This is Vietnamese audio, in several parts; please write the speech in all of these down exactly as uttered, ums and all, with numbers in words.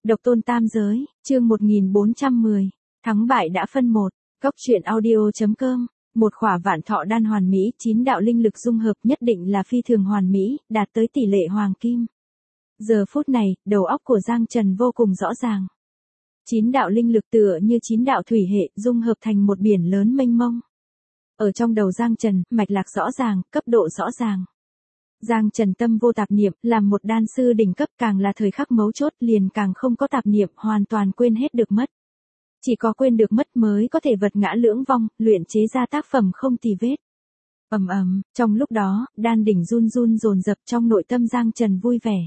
Độc tôn tam giới, chương một nghìn bốn trăm mười. Thắng bại đã phân một. Góc truyện audio chấm com. Một khỏa vạn thọ đan hoàn mỹ, chín đạo linh lực dung hợp nhất định là phi thường hoàn mỹ, đạt tới tỷ lệ hoàng kim. Giờ phút này, đầu óc của Giang Trần vô cùng rõ ràng. Chín đạo linh lực tựa như chín đạo thủy hệ, dung hợp thành một biển lớn mênh mông. Ở trong đầu Giang Trần, mạch lạc rõ ràng, cấp độ rõ ràng. Giang Trần tâm vô tạp niệm, làm một đan sư đỉnh cấp càng là thời khắc mấu chốt liền càng không có tạp niệm, hoàn toàn quên hết được mất. Chỉ có quên được mất mới có thể vật ngã lưỡng vong, luyện chế ra tác phẩm không tì vết. Ầm ầm, trong lúc đó, đan đỉnh run run dồn dập trong nội tâm Giang Trần vui vẻ.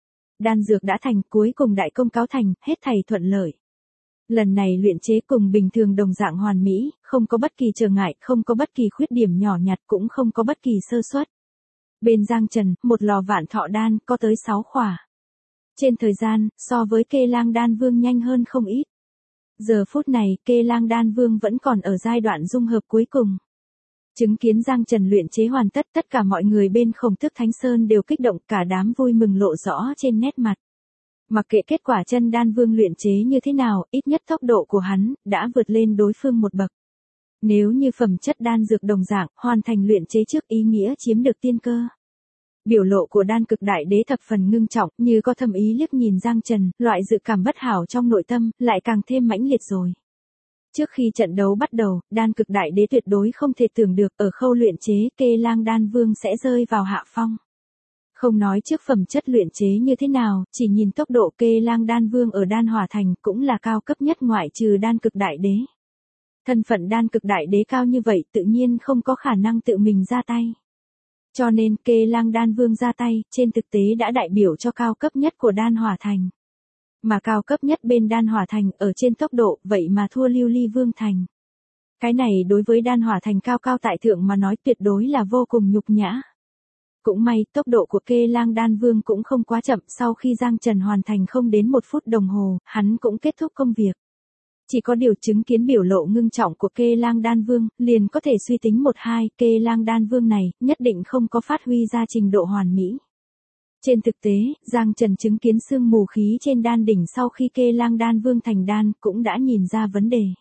Đan dược đã thành, cuối cùng đại công cáo thành, hết thảy thuận lợi. Lần này luyện chế cùng bình thường đồng dạng hoàn mỹ, không có bất kỳ trở ngại, không có bất kỳ khuyết điểm nhỏ nhặt, cũng không có bất kỳ sơ suất. Bên Giang Trần, một lò vạn thọ đan, có tới sáu khỏa. Trên thời gian, so với Kê Lang Đan Vương nhanh hơn không ít. Giờ phút này, Kê Lang Đan Vương vẫn còn ở giai đoạn dung hợp cuối cùng. Chứng kiến Giang Trần luyện chế hoàn tất, tất cả mọi người bên Khổng Tước Thánh Sơn đều kích động, cả đám vui mừng lộ rõ trên nét mặt. Mặc kệ kết quả chân đan vương luyện chế như thế nào, ít nhất tốc độ của hắn, đã vượt lên đối phương một bậc. Nếu như phẩm chất đan dược đồng dạng, hoàn thành luyện chế trước ý nghĩa chiếm được tiên cơ. Biểu lộ của đan cực đại đế thập phần ngưng trọng, như có thâm ý liếc nhìn Giang Trần, loại dự cảm bất hảo trong nội tâm, lại càng thêm mãnh liệt rồi. Trước khi trận đấu bắt đầu, đan cực đại đế tuyệt đối không thể tưởng được ở khâu luyện chế Kê Lang Đan Vương sẽ rơi vào hạ phong. Không nói trước phẩm chất luyện chế như thế nào, chỉ nhìn tốc độ Kê Lang Đan Vương ở đan hỏa thành cũng là cao cấp nhất ngoại trừ đan cực đại đế. Thân phận đan cực đại đế cao như vậy tự nhiên không có khả năng tự mình ra tay. Cho nên Kê Lang Đan Vương ra tay, trên thực tế đã đại biểu cho cao cấp nhất của đan hỏa thành. Mà cao cấp nhất bên đan hỏa thành ở trên tốc độ, vậy mà thua Lưu Ly Vương thành. Cái này đối với đan hỏa thành cao cao tại thượng mà nói tuyệt đối là vô cùng nhục nhã. Cũng may, tốc độ của Kê Lang Đan Vương cũng không quá chậm, sau khi Giang Trần hoàn thành không đến một phút đồng hồ, hắn cũng kết thúc công việc. Chỉ có điều chứng kiến biểu lộ ngưng trọng của Kê Lang Đan Vương, liền có thể suy tính một hai, Kê Lang Đan Vương này, nhất định không có phát huy ra trình độ hoàn mỹ. Trên thực tế, Giang Trần chứng kiến sương mù khí trên đan đỉnh sau khi Kê Lang Đan Vương thành đan, cũng đã nhìn ra vấn đề.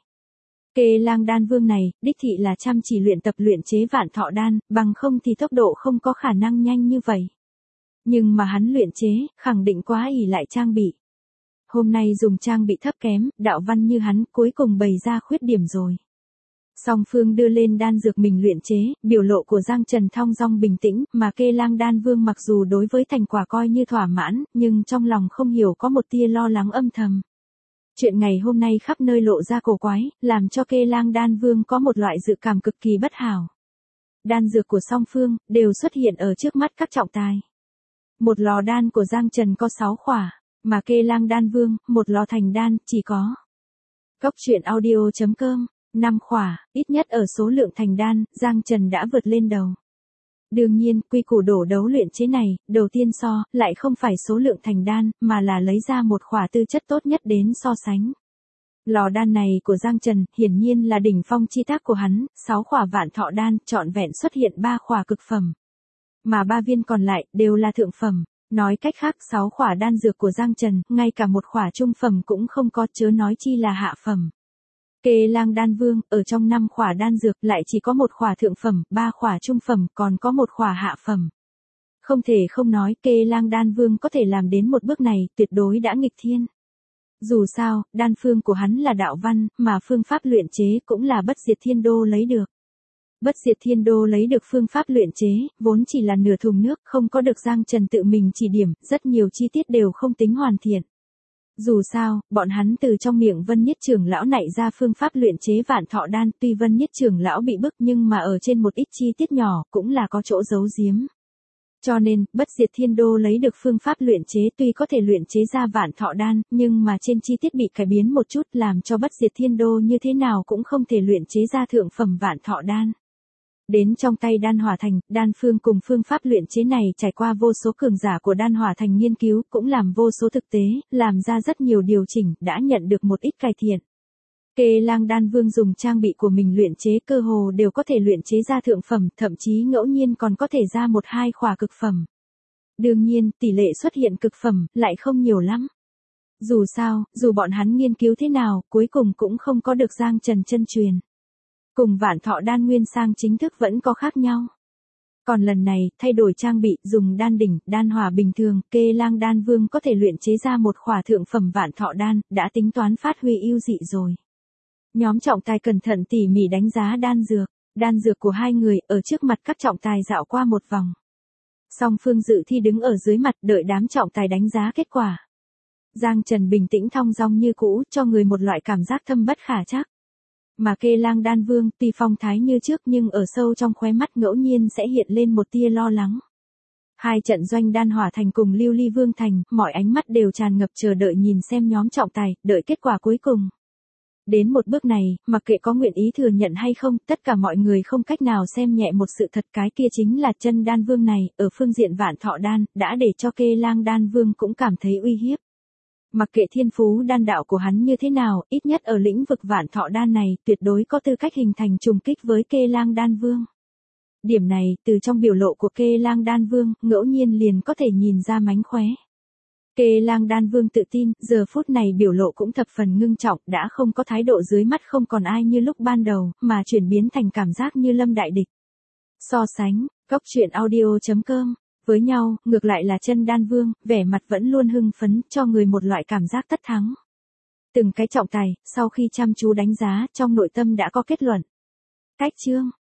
Kê Lang Đan Vương này, đích thị là chăm chỉ luyện tập luyện chế vạn thọ đan, bằng không thì tốc độ không có khả năng nhanh như vậy. Nhưng mà hắn luyện chế, khẳng định quá ỷ lại trang bị. Hôm nay dùng trang bị thấp kém, đạo văn như hắn, cuối cùng bày ra khuyết điểm rồi. Song phương đưa lên đan dược mình luyện chế, biểu lộ của Giang Trần thong dong bình tĩnh, mà Kê Lang Đan Vương mặc dù đối với thành quả coi như thỏa mãn, nhưng trong lòng không hiểu có một tia lo lắng âm thầm. Chuyện ngày hôm nay khắp nơi lộ ra cổ quái, làm cho Kê Lang Đan Vương có một loại dự cảm cực kỳ bất hảo. Đan dược của song phương, đều xuất hiện ở trước mắt các trọng tài. Một lò đan của Giang Trần có sáu khỏa, mà Kê Lang Đan Vương, một lò thành đan, chỉ có. Góc truyện audio chấm com, năm khỏa, ít nhất ở số lượng thành đan, Giang Trần đã vượt lên đầu. Đương nhiên, quy củ đổ đấu luyện chế này, đầu tiên so, lại không phải số lượng thành đan, mà là lấy ra một khỏa tư chất tốt nhất đến so sánh. Lò đan này của Giang Trần, hiển nhiên là đỉnh phong chi tác của hắn, sáu khỏa vạn thọ đan, trọn vẹn xuất hiện ba khỏa cực phẩm. Mà ba viên còn lại, đều là thượng phẩm. Nói cách khác, sáu khỏa đan dược của Giang Trần, ngay cả một khỏa trung phẩm cũng không có, chớ nói chi là hạ phẩm. Kê Lang Đan Vương, ở trong năm khỏa đan dược lại chỉ có một khỏa thượng phẩm, ba khỏa trung phẩm, còn có một khỏa hạ phẩm. Không thể không nói, Kê Lang Đan Vương có thể làm đến một bước này, tuyệt đối đã nghịch thiên. Dù sao, đan phương của hắn là đạo văn, mà phương pháp luyện chế cũng là Bất Diệt Thiên Đô lấy được. Bất Diệt Thiên Đô lấy được phương pháp luyện chế, vốn chỉ là nửa thùng nước, không có được Giang Trần tự mình chỉ điểm, rất nhiều chi tiết đều không tính hoàn thiện. Dù sao, bọn hắn từ trong miệng Vân Nhất Trưởng lão nảy ra phương pháp luyện chế vạn thọ đan, tuy Vân Nhất Trưởng lão bị bức nhưng mà ở trên một ít chi tiết nhỏ, cũng là có chỗ giấu giếm. Cho nên, Bất Diệt Thiên Đô lấy được phương pháp luyện chế tuy có thể luyện chế ra vạn thọ đan, nhưng mà trên chi tiết bị cải biến một chút làm cho Bất Diệt Thiên Đô như thế nào cũng không thể luyện chế ra thượng phẩm vạn thọ đan. Đến trong tay đan hỏa thành, đan phương cùng phương pháp luyện chế này trải qua vô số cường giả của đan hỏa thành nghiên cứu, cũng làm vô số thực tế, làm ra rất nhiều điều chỉnh, đã nhận được một ít cải thiện. Kê Lang Đan Vương dùng trang bị của mình luyện chế cơ hồ đều có thể luyện chế ra thượng phẩm, thậm chí ngẫu nhiên còn có thể ra một hai khỏa cực phẩm. Đương nhiên, tỷ lệ xuất hiện cực phẩm lại không nhiều lắm. Dù sao, dù bọn hắn nghiên cứu thế nào, cuối cùng cũng không có được Giang Trần chân truyền. Cùng Vạn Thọ đan nguyên sang chính thức vẫn có khác nhau. Còn lần này, thay đổi trang bị, dùng đan đỉnh, đan hỏa bình thường, Kê Lang Đan Vương có thể luyện chế ra một khỏa thượng phẩm Vạn Thọ đan, đã tính toán phát huy ưu dị rồi. Nhóm trọng tài cẩn thận tỉ mỉ đánh giá đan dược, đan dược của hai người ở trước mặt các trọng tài dạo qua một vòng. Song phương dự thi đứng ở dưới mặt đợi đám trọng tài đánh giá kết quả. Giang Trần bình tĩnh thong dong như cũ, cho người một loại cảm giác thâm bất khả trắc. Mà Kê Lang Đan Vương tuy phong thái như trước nhưng ở sâu trong khóe mắt ngẫu nhiên sẽ hiện lên một tia lo lắng. Hai trận doanh Đan Hỏa Thành cùng Lưu Ly Vương Thành, mọi ánh mắt đều tràn ngập chờ đợi nhìn xem nhóm trọng tài, đợi kết quả cuối cùng. Đến một bước này, mặc kệ có nguyện ý thừa nhận hay không, tất cả mọi người không cách nào xem nhẹ một sự thật, cái kia chính là chân đan vương này, ở phương diện Vạn Thọ đan, đã để cho Kê Lang Đan Vương cũng cảm thấy uy hiếp. Mặc kệ thiên phú đan đạo của hắn như thế nào, ít nhất ở lĩnh vực Vạn Thọ đan này, tuyệt đối có tư cách hình thành trùng kích với Kê Lang Đan Vương. Điểm này, từ trong biểu lộ của Kê Lang Đan Vương, ngẫu nhiên liền có thể nhìn ra mánh khóe. Kê Lang Đan Vương tự tin, giờ phút này biểu lộ cũng thập phần ngưng trọng, đã không có thái độ dưới mắt không còn ai như lúc ban đầu, mà chuyển biến thành cảm giác như lâm đại địch. So sánh, Cốc Truyện Audio chấm com với nhau, ngược lại là chân đan vương, vẻ mặt vẫn luôn hưng phấn, cho người một loại cảm giác tất thắng. Từng cái trọng tài, sau khi chăm chú đánh giá, trong nội tâm đã có kết luận. Cách chương